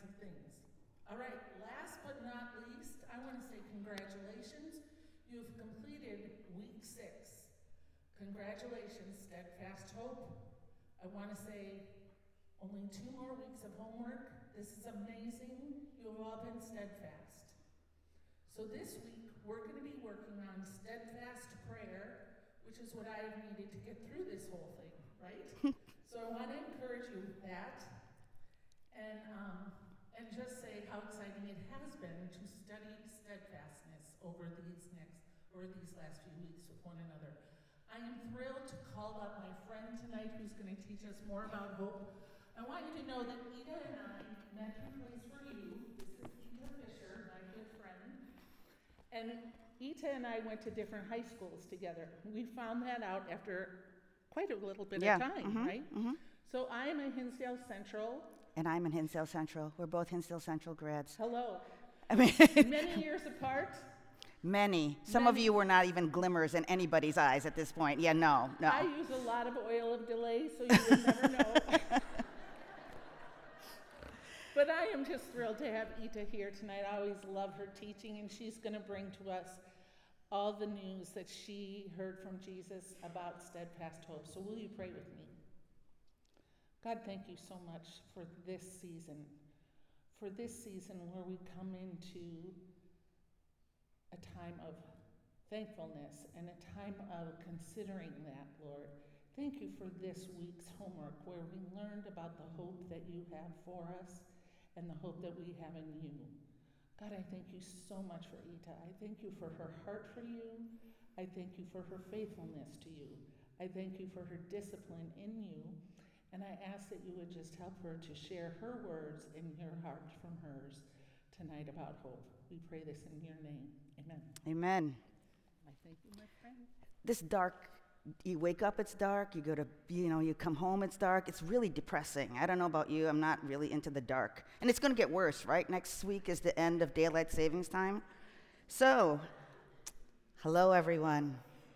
kinds of things. All right, last but not least, I want to say congratulations. You've completed week 6. Congratulations, Steadfast Hope. I want to say only 2 more weeks of homework. This is amazing. You have all been steadfast. So this week, we're going to be working on steadfast prayer, which is what I have needed to get through this whole thing, right? So I want to encourage you with that, and just say how exciting it has been to study steadfastness over these last few weeks with one another. I am thrilled to call up my friend tonight who's going to teach us more about hope. I want you to know that Ida and I met in Place for You. This is Ida Fisher, my good friend. And Ita and I went to different high schools together. We found that out after quite a little bit of time, right? Mm-hmm. So I'm a Hinsdale Central. And I'm in Hinsdale Central. We're both Hinsdale Central grads. Hello. I mean, many years apart. Many. Some of you were not even glimmers in anybody's eyes at this point. Yeah, no. I use a lot of oil of delay, so you would never know. But I am just thrilled to have Ita here tonight. I always love her teaching, and she's going to bring to us all the news that she heard from Jesus about steadfast hope. So will you pray with me? God, thank you so much for this season where we come into a time of thankfulness and a time of considering that, Lord. Thank you for this week's homework where we learned about the hope that you have for us and the hope that we have in you. God, I thank you so much for Ita. I thank you for her heart for you. I thank you for her faithfulness to you. I thank you for her discipline in you. And I ask that you would just help her to share her words in your heart from hers tonight about hope. We pray this in your name. Amen. Amen. I thank you, my friend. This dark, you wake up, it's dark. You go to, you come home, it's dark. It's really depressing. I don't know about you. I'm not really into the dark. And it's going to get worse, right? Next week is the end of daylight savings time. So, hello, everyone.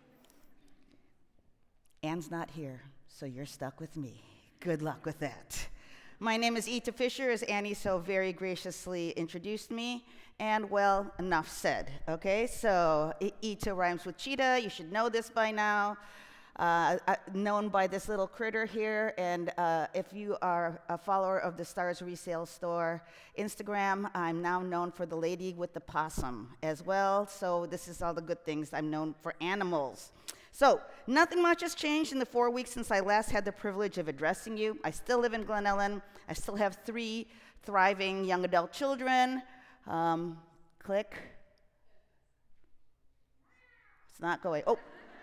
Anne's not here, so you're stuck with me. Good luck with that. My name is Ita Fisher, as Annie so very graciously introduced me, and well, enough said, okay? So Ita rhymes with cheetah. You should know this by now. Known by this little critter here, and if you are a follower of the Stars Resale Store Instagram, I'm now known for the lady with the possum as well, so this is all the good things. I'm known for animals. So, nothing much has changed in the 4 weeks since I last had the privilege of addressing you. I still live in Glen Ellen. I still have 3 thriving young adult children. Click. It's not going. Oh.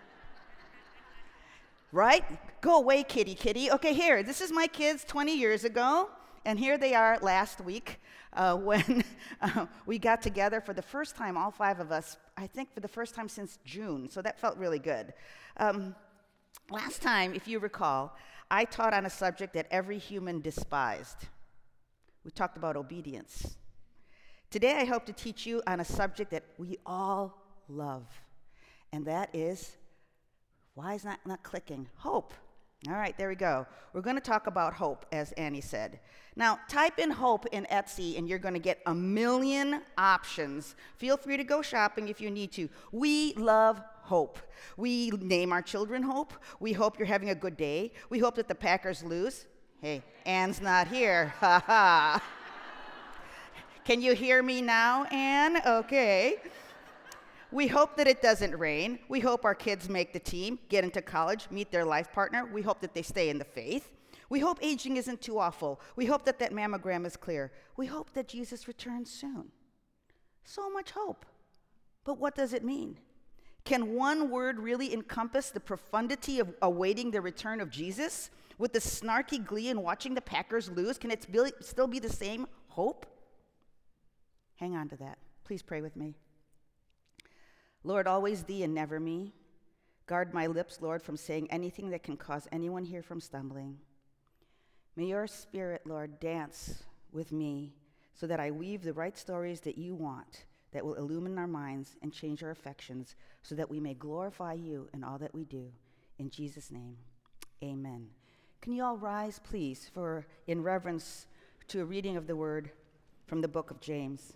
Right? Go away, kitty. Okay, here. This is my kids 20 years ago. And here they are last week when we got together for the first time, all 5 of us, I think for the first time since June. So that felt really good. Last time, if you recall, I taught on a subject that every human despised. We talked about obedience. Today, I hope to teach you on a subject that we all love. And that is, why is that not clicking? Hope. All right, there we go. We're going to talk about hope, as Annie said. Now, type in hope in Etsy, and you're going to get a million options. Feel free to go shopping if you need to. We love hope. We name our children Hope. We hope you're having a good day. We hope that the Packers lose. Hey, Anne's not here. Ha ha. Can you hear me now, Anne? Okay. We hope that it doesn't rain. We hope our kids make the team, get into college, meet their life partner. We hope that they stay in the faith. We hope aging isn't too awful. We hope that mammogram is clear. We hope that Jesus returns soon. So much hope. But what does it mean? Can one word really encompass the profundity of awaiting the return of Jesus? With the snarky glee in watching the Packers lose, can it still be the same hope? Hang on to that. Please pray with me. Lord, always thee and never me. Guard my lips, Lord, from saying anything that can cause anyone here from stumbling. May your spirit, Lord, dance with me so that I weave the right stories that you want, that will illumine our minds and change our affections so that we may glorify you in all that we do. In Jesus' name, amen. Can you all rise, please, in reverence to a reading of the word from the book of James.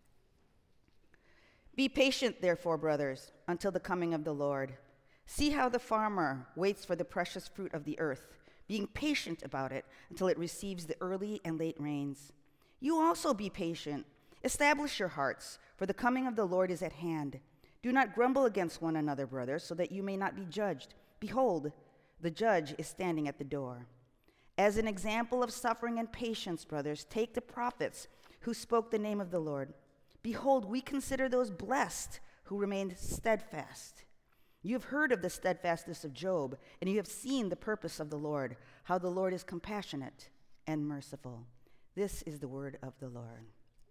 Be patient, therefore, brothers, until the coming of the Lord. See how the farmer waits for the precious fruit of the earth, being patient about it until it receives the early and late rains. You also be patient. Establish your hearts, for the coming of the Lord is at hand. Do not grumble against one another, brothers, so that you may not be judged. Behold, the judge is standing at the door. As an example of suffering and patience, brothers, take the prophets who spoke the name of the Lord. Behold, we consider those blessed who remained steadfast. You have heard of the steadfastness of Job, and you have seen the purpose of the Lord, how the Lord is compassionate and merciful. This is the word of the Lord.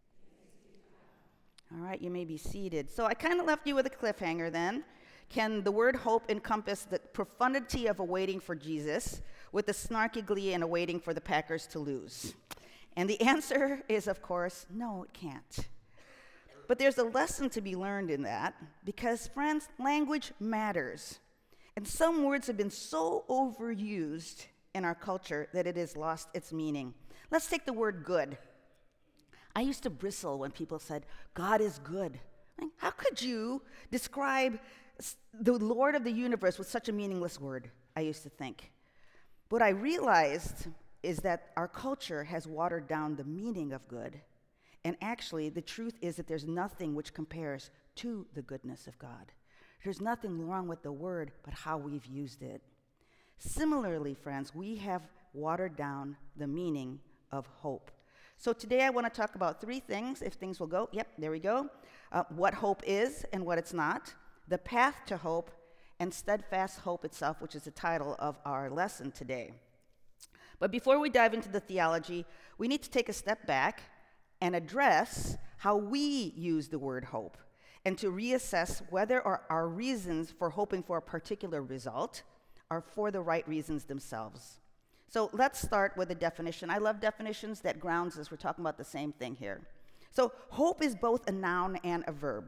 All right, you may be seated. So I kind of left you with a cliffhanger then. Can the word hope encompass the profundity of awaiting for Jesus with the snarky glee and awaiting for the Packers to lose? And the answer is, of course, no, it can't. But there's a lesson to be learned in that because, friends, language matters. And some words have been so overused in our culture that it has lost its meaning. Let's take the word good. I used to bristle when people said, God is good. Like, how could you describe the Lord of the universe with such a meaningless word? I used to think. What I realized is that our culture has watered down the meaning of good. And actually, the truth is that there's nothing which compares to the goodness of God. There's nothing wrong with the word, but how we've used it. Similarly, friends, we have watered down the meaning of hope. So today I want to talk about three things, if things will go. Yep, there we go. What hope is and what it's not, the path to hope, and steadfast hope itself, which is the title of our lesson today. But before we dive into the theology, we need to take a step back and address how we use the word hope, and to reassess whether our reasons for hoping for a particular result are for the right reasons themselves. So let's start with a definition. I love definitions that grounds us. We're talking about the same thing here. So hope is both a noun and a verb.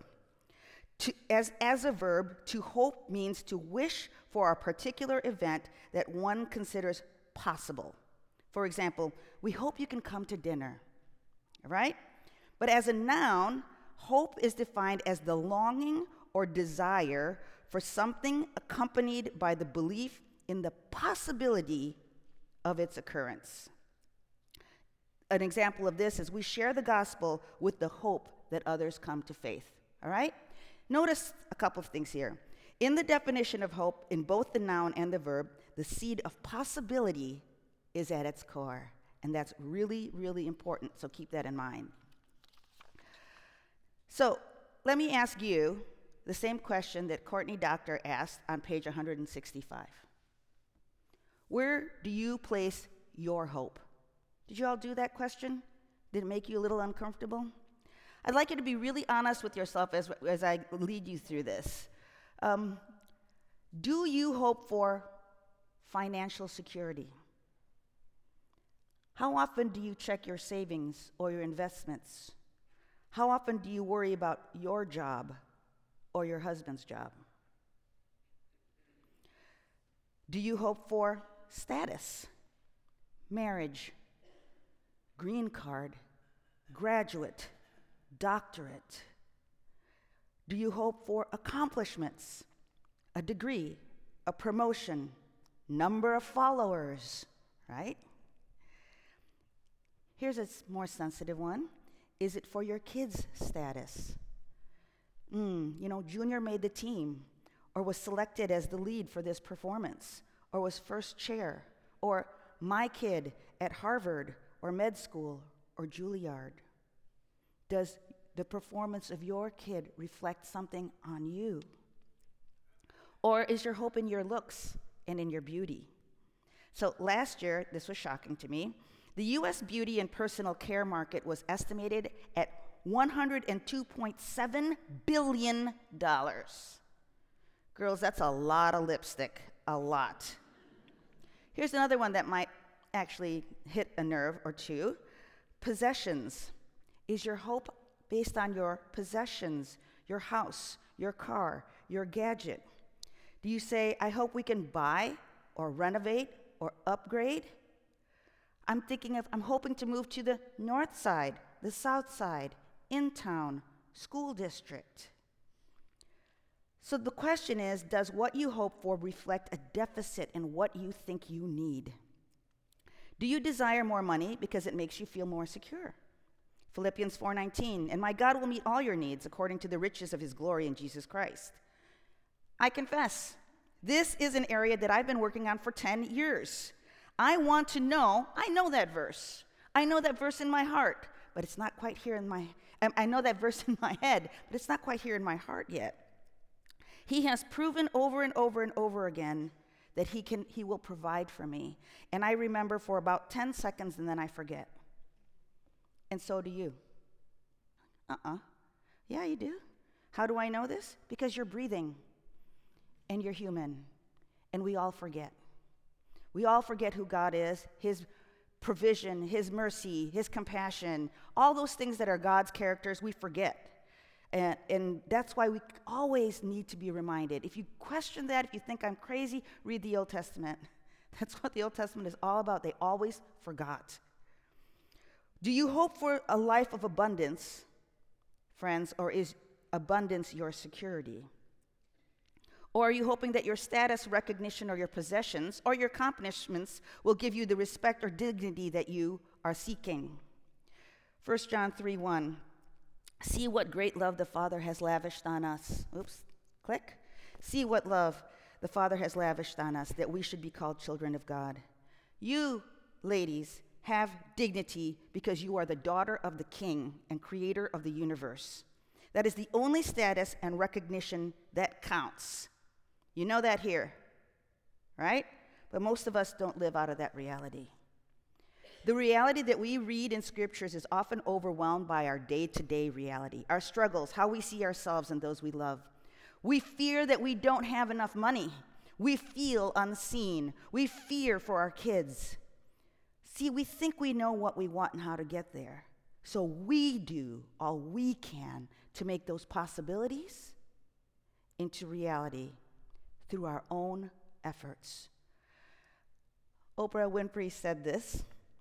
As a verb, to hope means to wish for a particular event that one considers possible. For example, we hope you can come to dinner, right? But as a noun, hope is defined as the longing or desire for something accompanied by the belief in the possibility of its occurrence. An example of this is we share the gospel with the hope that others come to faith, all right? Notice a couple of things here. In the definition of hope, in both the noun and the verb, the seed of possibility is at its core. And that's really, really important, so keep that in mind. So let me ask you the same question that Courtney Doctor asked on page 165. Where do you place your hope? Did you all do that question? Did it make you a little uncomfortable? I'd like you to be really honest with yourself as I lead you through this. Do you hope for financial security? How often do you check your savings or your investments? How often do you worry about your job or your husband's job? Do you hope for status, marriage, green card, graduate, doctorate? Do you hope for accomplishments, a degree, a promotion, number of followers, right? Here's a more sensitive one. Is it for your kids' status? Junior made the team, or was selected as the lead for this performance, or was first chair, or my kid at Harvard, or med school, or Juilliard. Does the performance of your kid reflect something on you? Or is your hope in your looks and in your beauty? So last year, this was shocking to me, the U.S. beauty and personal care market was estimated at $102.7 billion. Girls, that's a lot of lipstick, a lot. Here's another one that might actually hit a nerve or two. Possessions. Is your hope based on your possessions, your house, your car, your gadget? Do you say, I hope we can buy or renovate or upgrade? I'm hoping to move to the north side the South Side, in town, school district. So the question is, does what you hope for reflect a deficit in what you think you need? Do you desire more money because it makes you feel more secure? Philippians 4:19, and my God will meet all your needs according to the riches of his glory in Jesus Christ. I confess, this is an area that I've been working on for 10 years. I want to know, I know that verse. I know that verse in my heart, but it's not quite here in my, I know that verse in my head, but it's not quite here in my heart yet. He has proven over and over and over again that he will provide for me. And I remember for about 10 seconds and then I forget. And so do you. Yeah, you do. How do I know this? Because you're breathing and you're human. And we all forget. We all forget who God is, his provision, his mercy, his compassion, all those things that are God's characters, we forget. And that's why we always need to be reminded. If you question that, if you think I'm crazy, read the Old Testament. That's what the Old Testament is all about. They always forgot. Do you hope for a life of abundance, friends, or is abundance your security? Or are you hoping that your status, recognition, or your possessions, or your accomplishments will give you the respect or dignity that you are seeking? 1 John 3:1. See what great love the Father has lavished on us. Click. See what love the Father has lavished on us, that we should be called children of God. You, ladies, have dignity because you are the daughter of the King and creator of the universe. That is the only status and recognition that counts. You know that here, right? But most of us don't live out of that reality. The reality that we read in scriptures is often overwhelmed by our day-to-day reality, our struggles, how we see ourselves and those we love. We fear that we don't have enough money. We feel unseen. We fear for our kids. See, we think we know what we want and how to get there. So we do all we can to make those possibilities into reality through our own efforts. Oprah Winfrey said this.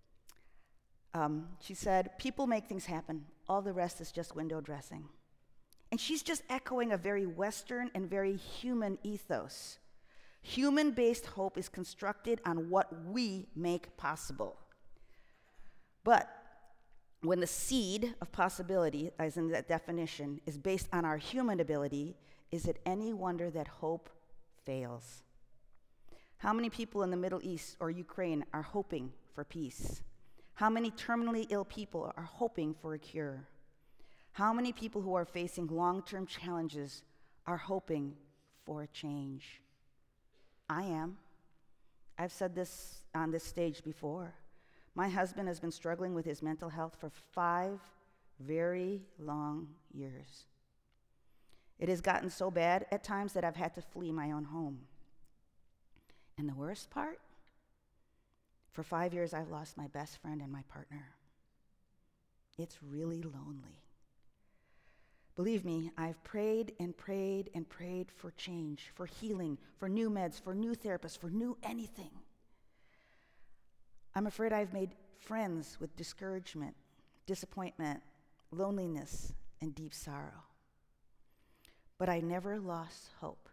She said, people make things happen. All the rest is just window dressing. And she's just echoing a very Western and very human ethos. Human-based hope is constructed on what we make possible. But when the seed of possibility, as in that definition, is based on our human ability, is it any wonder that hope fails? How many people in the Middle East or Ukraine are hoping for peace? How many terminally ill people are hoping for a cure? How many people who are facing long-term challenges are hoping for a change? I am. I've said this on this stage before. My husband has been struggling with his mental health for 5 very long years. It has gotten so bad at times that I've had to flee my own home. And the worst part? For 5 years, I've lost my best friend and my partner. It's really lonely. Believe me, I've prayed and prayed and prayed for change, for healing, for new meds, for new therapists, for new anything. I'm afraid I've made friends with discouragement, disappointment, loneliness, and deep sorrow. But I never lost hope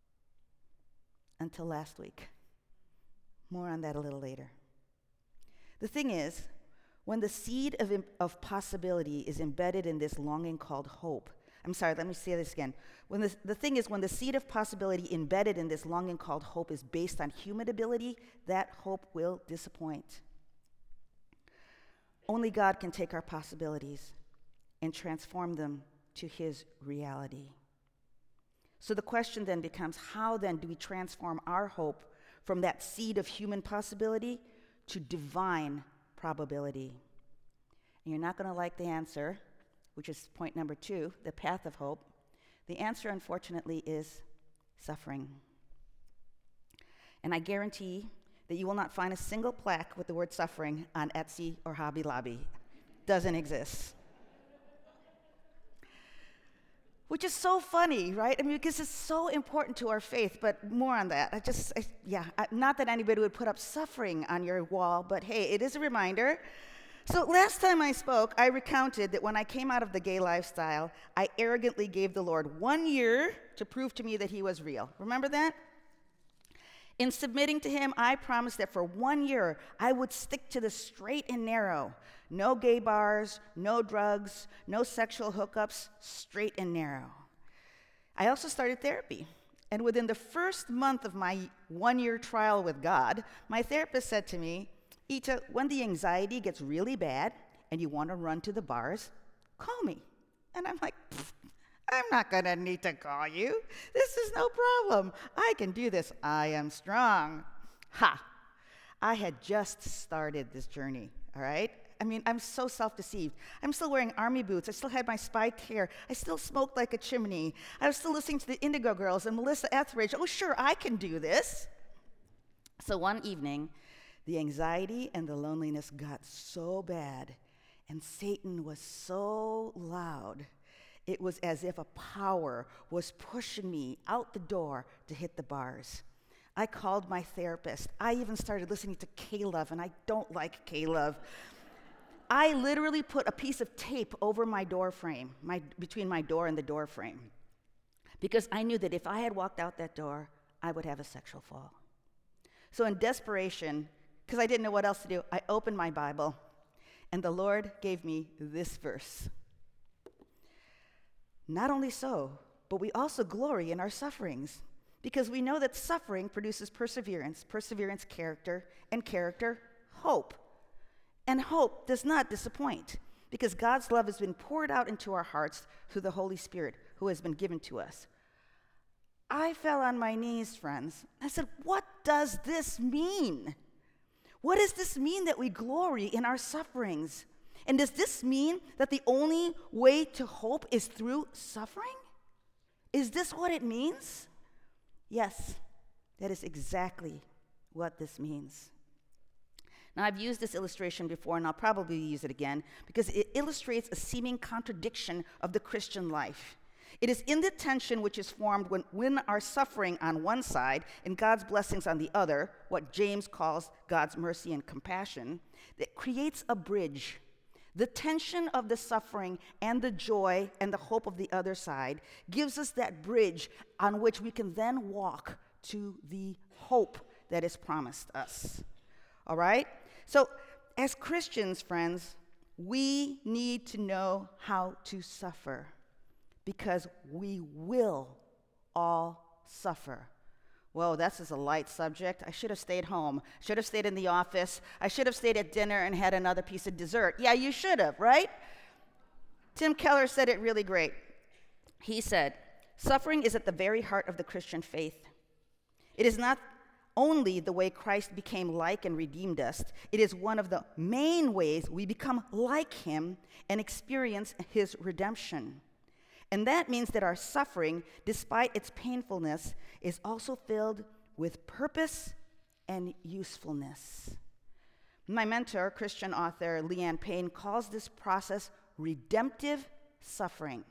until last week. More on that a little later. The thing is, when the seed of possibility is embedded in this longing called hope, let me say this again. When the thing is, when the seed of possibility embedded in this longing called hope is based on human ability, that hope will disappoint. Only God can take our possibilities and transform them to his reality. So the question then becomes, how then do we transform our hope from that seed of human possibility to divine probability? And you're not going to like the answer, which is point number 2, the path of hope. The answer, unfortunately, is suffering. And I guarantee that you will not find a single plaque with the word suffering on Etsy or Hobby Lobby. Doesn't exist. Which is so funny, right? I mean, because it's so important to our faith, but more on that. Not that anybody would put up suffering on your wall, but hey, it is a reminder. So last time I spoke, I recounted that when I came out of the gay lifestyle, I arrogantly gave the Lord 1 year to prove to me that he was real. Remember that? In submitting to him, I promised that for 1 year, I would stick to the straight and narrow. No gay bars, no drugs, no sexual hookups, straight and narrow. I also started therapy. And within the first month of my 1 year trial with God, my therapist said to me, Ita, when the anxiety gets really bad and you want to run to the bars, call me. And I'm like, I'm not going to need to call you. This is no problem. I can do this. I am strong. Ha! I had just started this journey, all right? I mean, I'm so self-deceived. I'm still wearing army boots. I still had my spiked hair. I still smoked like a chimney. I was still listening to the Indigo Girls and Melissa Etheridge. Oh, sure, I can do this. So one evening, the anxiety and the loneliness got so bad, and Satan was so loud. It was as if a power was pushing me out the door to hit the bars. I called my therapist. I even started listening to K-Love, and I don't like K-Love. I literally put a piece of tape over my door frame, between my door and the door frame, because I knew that if I had walked out that door, I would have a sexual fall. So in desperation, because I didn't know what else to do, I opened my Bible, and the Lord gave me this verse. Not only so, but we also glory in our sufferings, because we know that suffering produces perseverance, perseverance, character, and character, hope. And hope does not disappoint, because God's love has been poured out into our hearts through the Holy Spirit who has been given to us. I fell on my knees, friends. I said, what does this mean? What does this mean that we glory in our sufferings? And does this mean that the only way to hope is through suffering? Is this what it means? Yes, that is exactly what this means. Now, I've used this illustration before, and I'll probably use it again, because it illustrates a seeming contradiction of the Christian life. It is in the tension which is formed when our suffering on one side and God's blessings on the other, what James calls God's mercy and compassion, that creates a bridge. The tension of the suffering and the joy and the hope of the other side gives us that bridge on which we can then walk to the hope that is promised us. All right? So, as Christians, friends, we need to know how to suffer, because we will all suffer. Whoa, that's just a light subject. I should have stayed home. Should have stayed in the office. I should have stayed at dinner and had another piece of dessert. Yeah, you should have, right? Tim Keller said it really great. He said, suffering is at the very heart of the Christian faith. It is not only the way Christ became like and redeemed us, it is one of the main ways we become like him and experience his redemption. And that means that our suffering, despite its painfulness, is also filled with purpose and usefulness. My mentor, Christian author Leanne Payne, calls this process redemptive suffering.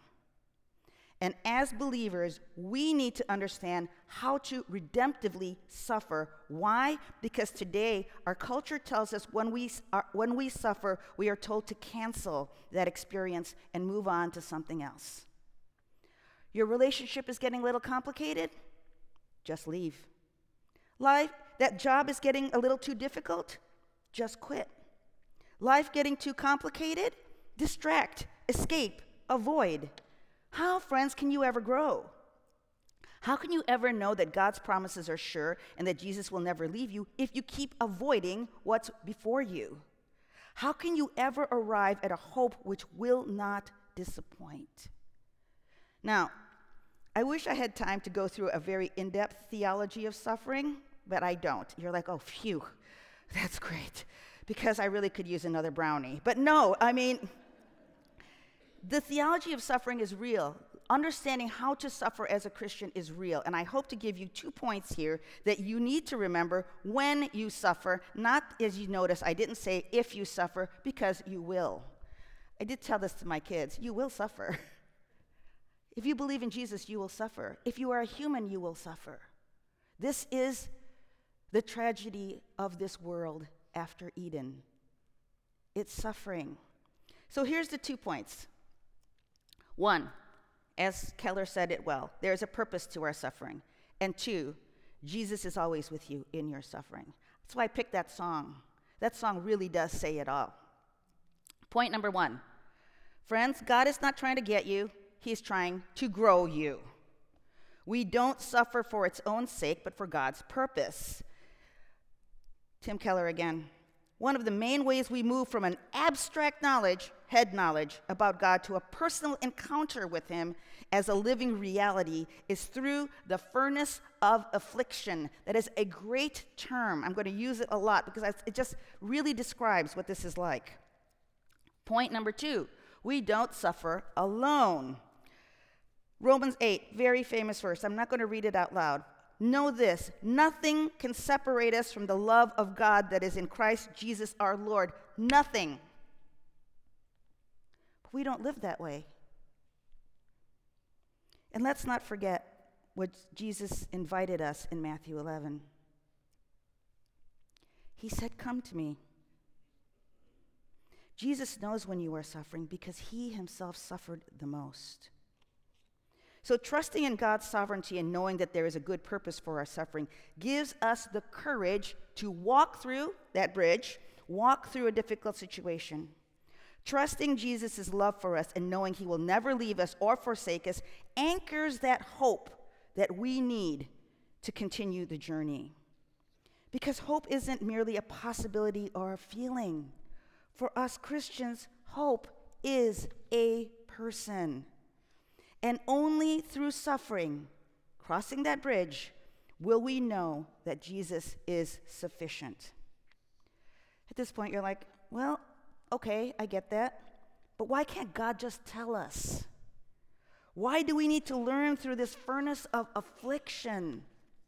And as believers, we need to understand how to redemptively suffer. Why? Because today, our culture tells us when we suffer, we are told to cancel that experience and move on to something else. Your relationship is getting a little complicated? Just leave. That job is getting a little too difficult? Just quit. Life getting too complicated? Distract, escape, avoid. How, friends, can you ever grow? How can you ever know that God's promises are sure and that Jesus will never leave you if you keep avoiding what's before you? How can you ever arrive at a hope which will not disappoint? Now, I wish I had time to go through a very in-depth theology of suffering, but I don't. You're like, oh, phew, that's great, because I really could use another brownie. But no, I mean, the theology of suffering is real. Understanding how to suffer as a Christian is real. And I hope to give you 2 points here that you need to remember when you suffer. Not, as you notice, I didn't say if you suffer, because you will. I did tell this to my kids. You will suffer. If you believe in Jesus, you will suffer. If you are a human, you will suffer. This is the tragedy of this world after Eden. It's suffering. So here's the 2 points. 1, as Keller said it well, there's a purpose to our suffering. And 2, Jesus is always with you in your suffering. That's why I picked that song. That song really does say it all. Point number 1. Friends, God is not trying to get you. He's trying to grow you. We don't suffer for its own sake, but for God's purpose. Tim Keller again. One of the main ways we move from an abstract knowledge, head knowledge, about God to a personal encounter with Him as a living reality is through the furnace of affliction. That is a great term. I'm going to use it a lot because it just really describes what this is like. Point number 2, we don't suffer alone. Romans 8, very famous verse. I'm not going to read it out loud. Know this, nothing can separate us from the love of God that is in Christ Jesus our Lord. Nothing. But we don't live that way. And let's not forget what Jesus invited us in Matthew 11. He said, "Come to me." Jesus knows when you are suffering because He Himself suffered the most. So trusting in God's sovereignty and knowing that there is a good purpose for our suffering gives us the courage to walk through that bridge, walk through a difficult situation. Trusting Jesus' love for us and knowing He will never leave us or forsake us anchors that hope that we need to continue the journey. Because hope isn't merely a possibility or a feeling. For us Christians, hope is a person. And only through suffering, crossing that bridge, will we know that Jesus is sufficient. At this point, you're like, well, okay, I get that. But why can't God just tell us? Why do we need to learn through this furnace of affliction?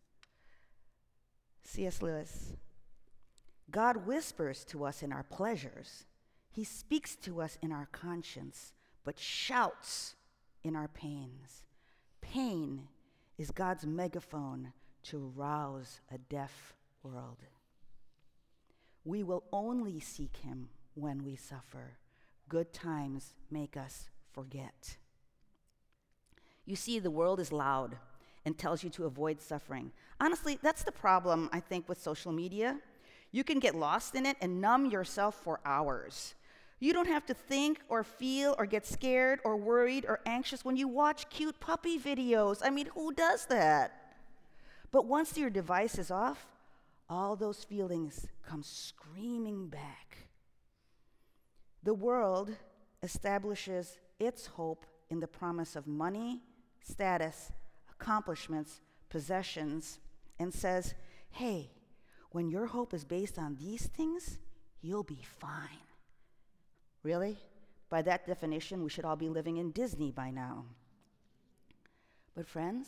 C.S. Lewis. God whispers to us in our pleasures. He speaks to us in our conscience, but shouts in our pains. Pain is God's megaphone to rouse a deaf world. We will only seek Him when we suffer. Good times make us forget. You see, the world is loud and tells you to avoid suffering. Honestly, that's the problem, I think, with social media. You can get lost in it and numb yourself for hours. You don't have to think or feel or get scared or worried or anxious when you watch cute puppy videos. I mean, who does that? But once your device is off, all those feelings come screaming back. The world establishes its hope in the promise of money, status, accomplishments, possessions, and says, hey, when your hope is based on these things, you'll be fine. Really? By that definition, we should all be living in Disney by now. But friends,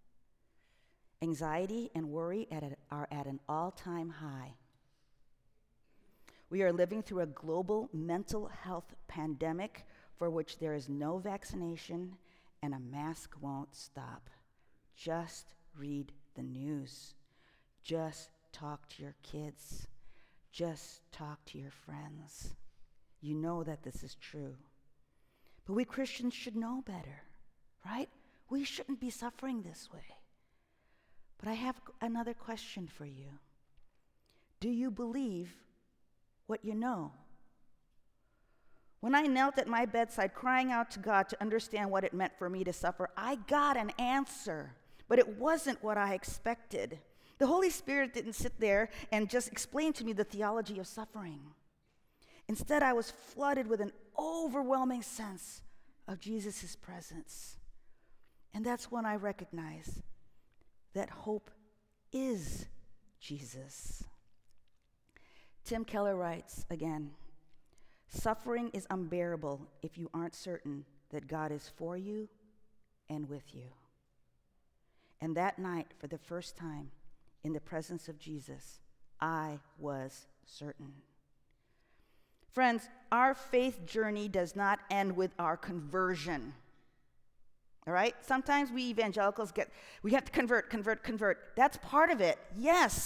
anxiety and worry are at an all-time high. We are living through a global mental health pandemic for which there is no vaccination and a mask won't stop. Just read the news. Just talk to your kids. Just talk to your friends. You know that this is true. But we Christians should know better, right? We shouldn't be suffering this way. But I have another question for you. Do you believe what you know? When I knelt at my bedside crying out to God to understand what it meant for me to suffer, I got an answer, but it wasn't what I expected. The Holy Spirit didn't sit there and just explain to me the theology of suffering. Instead, I was flooded with an overwhelming sense of Jesus' presence. And that's when I recognized that hope is Jesus. Tim Keller writes again, suffering is unbearable if you aren't certain that God is for you and with you. And that night, for the first time, in the presence of Jesus, I was certain. Friends, our faith journey does not end with our conversion. All right? Sometimes we evangelicals we have to convert. That's part of it, yes.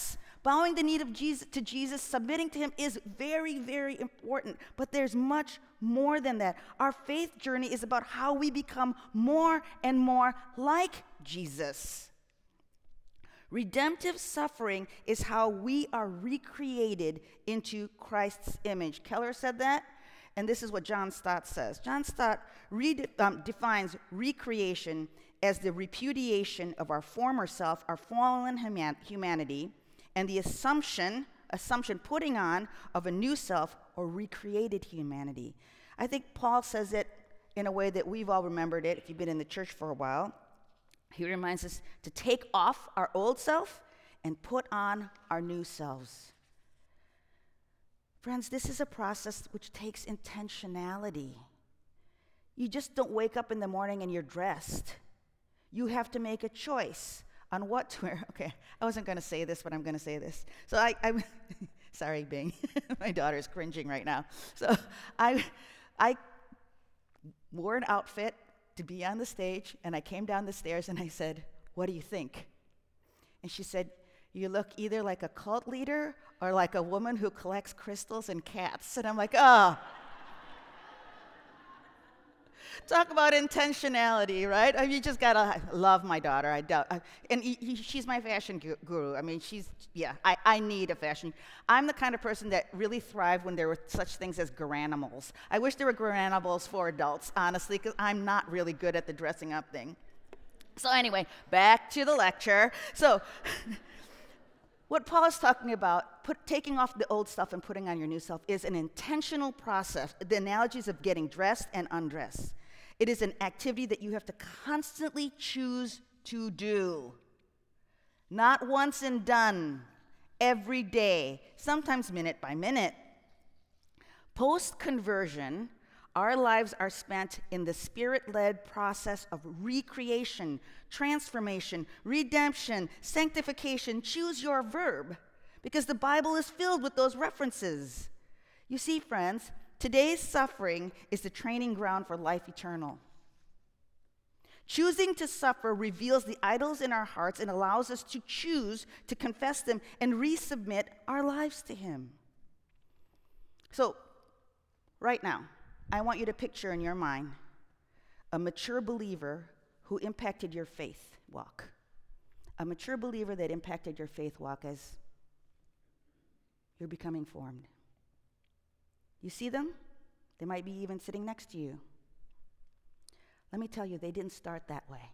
Bowing the knee to Jesus, submitting to him is very, very important. But there's much more than that. Our faith journey is about how we become more and more like Jesus. Redemptive suffering is how we are recreated into Christ's image. Keller said that, and this is what John Stott says. John Stott defines recreation as the repudiation of our former self, our fallen humanity, and the assumption putting on of a new self or recreated humanity. I think Paul says it in a way that we've all remembered it if you've been in the church for a while. He reminds us to take off our old self and put on our new selves. Friends, this is a process which takes intentionality. You just don't wake up in the morning and you're dressed. You have to make a choice on what to wear. Okay, I wasn't going to say this, but I'm going to say this. So I sorry, Bing. My daughter's cringing right now. So I wore an outfit to be on the stage, and I came down the stairs and I said, "What do you think?" And she said, "You look either like a cult leader or like a woman who collects crystals and cats." And I'm like, oh. Talk about intentionality, right? I mean, you just gotta love my daughter. She's my fashion guru. I mean, I need a fashion. I'm the kind of person that really thrived when there were such things as Garanimals. I wish there were Garanimals for adults, honestly, because I'm not really good at the dressing up thing. So anyway, back to the lecture. So what Paul is talking about, taking off the old stuff and putting on your new self, is an intentional process. The analogies of getting dressed and undressed. It is an activity that you have to constantly choose to do. Not once and done, every day, sometimes minute by minute. Post-conversion, our lives are spent in the Spirit-led process of recreation, transformation, redemption, sanctification. Choose your verb, because the Bible is filled with those references. You see, friends, today's suffering is the training ground for life eternal. Choosing to suffer reveals the idols in our hearts and allows us to choose to confess them and resubmit our lives to him. So, right now, I want you to picture in your mind a mature believer who impacted your faith walk. A mature believer that impacted your faith walk as you're becoming formed. You see them? They might be even sitting next to you. Let me tell you, they didn't start that way.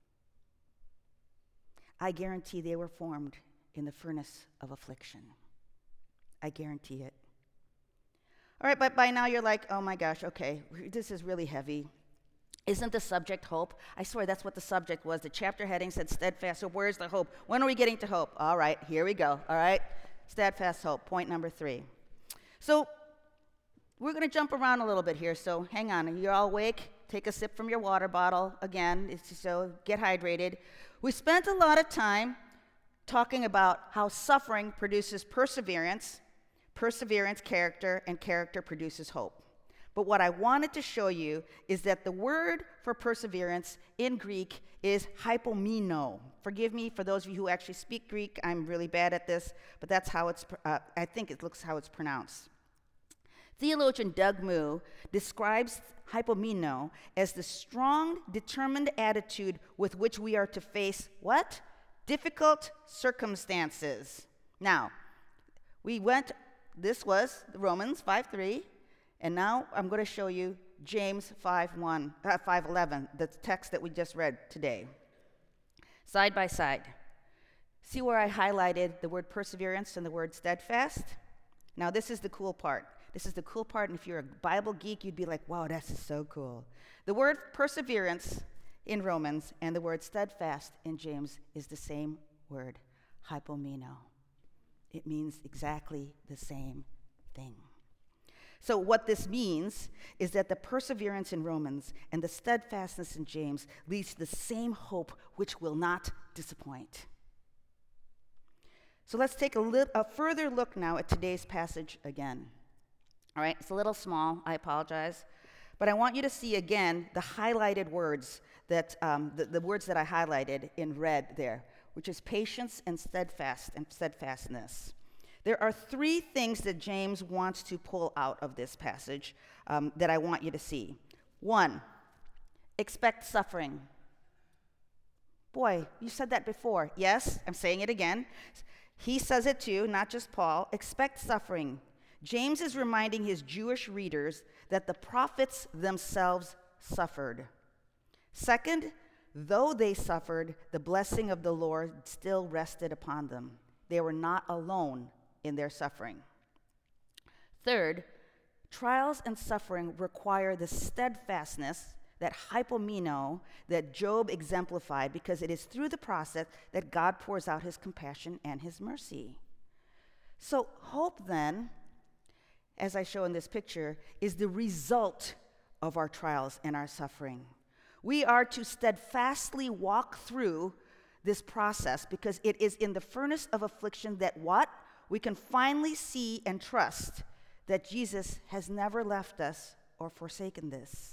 I guarantee they were formed in the furnace of affliction. I guarantee it. All right, but by now you're like, oh my gosh, okay, this is really heavy. Isn't the subject hope? I swear that's what the subject was. The chapter heading said steadfast. So where's the hope? When are we getting to hope? All right, here we go. All right, steadfast hope, point number 3. So we're going to jump around a little bit here, so hang on. You're all awake? Take a sip from your water bottle. Again, so get hydrated. We spent a lot of time talking about how suffering produces perseverance, character, and character produces hope. But what I wanted to show you is that the word for perseverance in Greek is hypomeno. Forgive me for those of you who actually speak Greek. I'm really bad at this, but that's how I think it looks how it's pronounced. Theologian Doug Moo describes hypomeno as the strong, determined attitude with which we are to face what? Difficult circumstances. Now, this was Romans 5:3, and now I'm going to show you James 5:11, the text that we just read today. Side by side. See where I highlighted the word perseverance and the word steadfast? Now, this is the cool part. This is the cool part, and if you're a Bible geek, you'd be like, wow, this is so cool. The word perseverance in Romans and the word steadfast in James is the same word, hypomeno. It means exactly the same thing. So what this means is that the perseverance in Romans and the steadfastness in James leads to the same hope which will not disappoint. So let's take a further look now at today's passage again. All right, it's a little small, I apologize. But I want you to see again the highlighted words that, the words that I highlighted in red there. which is patience and steadfastness. There are three things that James wants to pull out of this passage that I want you to see. One, expect suffering. Boy, you said that before. Yes, I'm saying it again. He says it too, not just Paul. Expect suffering. James is reminding his Jewish readers that the prophets themselves suffered. Second, though they suffered, the blessing of the Lord still rested upon them. They were not alone in their suffering. Third, trials and suffering require the steadfastness, that hypomeno, that Job exemplified, because it is through the process that God pours out his compassion and his mercy. So hope then, as I show in this picture, is the result of our trials and our suffering. We are to steadfastly walk through this process because it is in the furnace of affliction that what? We can finally see and trust that Jesus has never left us or forsaken us.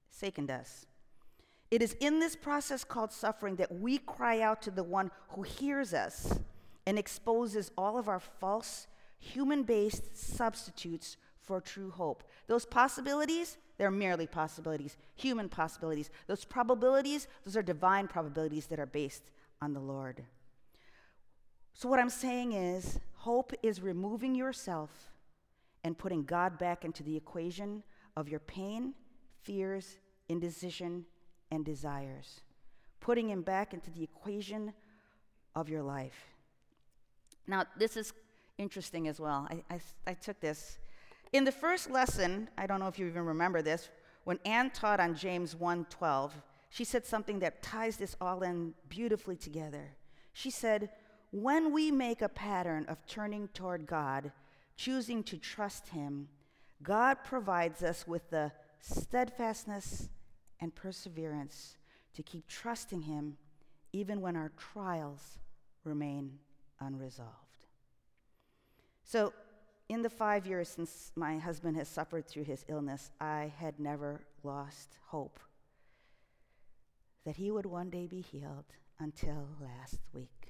It is in this process called suffering that we cry out to the one who hears us and exposes all of our false, human-based substitutes for true hope. Those possibilities, they're merely possibilities, human possibilities. Those probabilities, those are divine probabilities that are based on the Lord. So what I'm saying is, hope is removing yourself and putting God back into the equation of your pain, fears, indecision, and desires. Putting him back into the equation of your life. Now, this is interesting as well. I took this. In the first lesson, I don't know if you even remember this, when Anne taught on James 1:12, she said something that ties this all in beautifully together. She said, when we make a pattern of turning toward God, choosing to trust him, God provides us with the steadfastness and perseverance to keep trusting him even when our trials remain unresolved. So, in the 5 years since my husband has suffered through his illness, I had never lost hope that he would one day be healed until last week.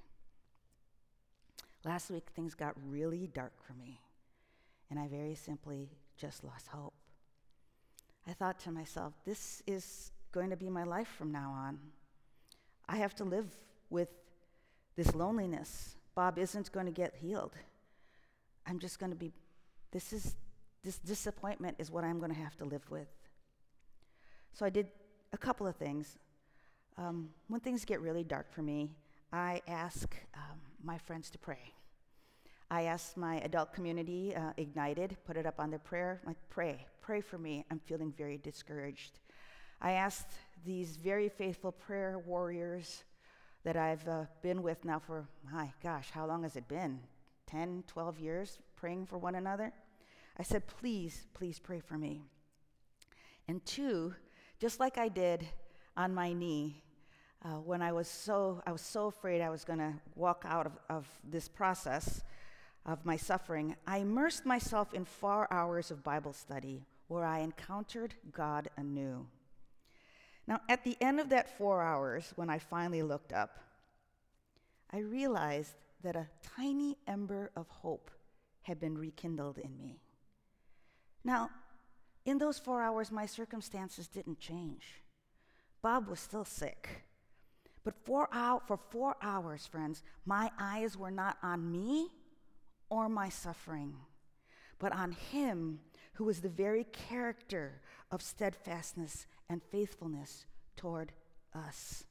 Last week, things got really dark for me, and I very simply just lost hope. I thought to myself, this is going to be my life from now on. I have to live with this loneliness. Bob isn't going to get healed. I'm just going to be, this disappointment is what I'm going to have to live with. So I did a couple of things. When things get really dark for me, I ask my friends to pray. I asked my adult community, Ignited, put it up on their prayer, like pray for me. I'm feeling very discouraged. I asked these very faithful prayer warriors that I've been with now for, my gosh, how long has it been? 10, 12 years praying for one another? I said, please pray for me. And two, just like I did on my knee, when I was so afraid I was going to walk out of this process of my suffering, I immersed myself in 4 hours of Bible study where I encountered God anew. Now, at the end of that 4 hours, when I finally looked up, I realized that a tiny ember of hope had been rekindled in me. Now, in those 4 hours, my circumstances didn't change. Bob was still sick. But for 4 hours, friends, my eyes were not on me or my suffering, but on him who is the very character of steadfastness and faithfulness toward us.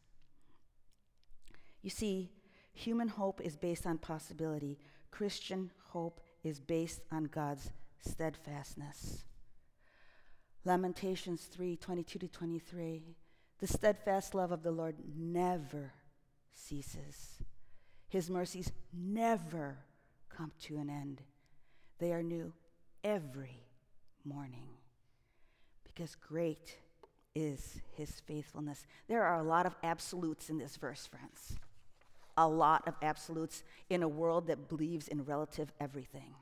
You see, human hope is based on possibility. Christian hope is based on God's steadfastness. Lamentations 3:22-23. The steadfast love of the Lord never ceases. His mercies never come to an end. They are new every morning, because great is his faithfulness. There are a lot of absolutes in this verse, friends. A lot of absolutes in a world that believes in relative everything.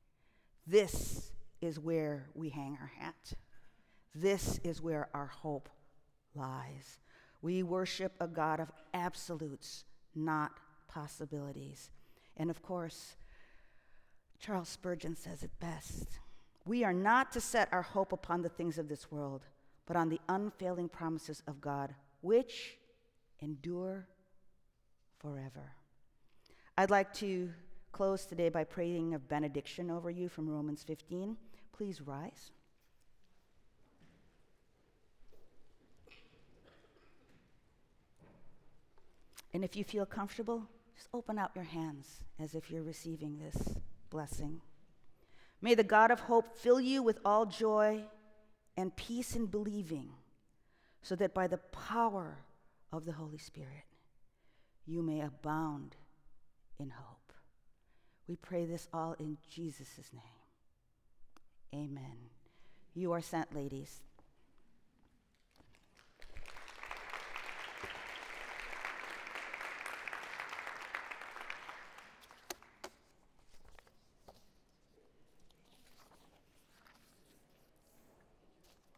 This is where we hang our hat. This is where our hope lies. We worship a God of absolutes, not possibilities. And of course, Charles Spurgeon says it best. We are not to set our hope upon the things of this world, but on the unfailing promises of God, which endure forever. I'd like to close today by praying a benediction over you from Romans 15. Please rise. And if you feel comfortable, just open out your hands as if you're receiving this blessing. May the God of hope fill you with all joy and peace in believing, so that by the power of the Holy Spirit, you may abound in hope. We pray this all in Jesus' name. Amen. You are sent, ladies.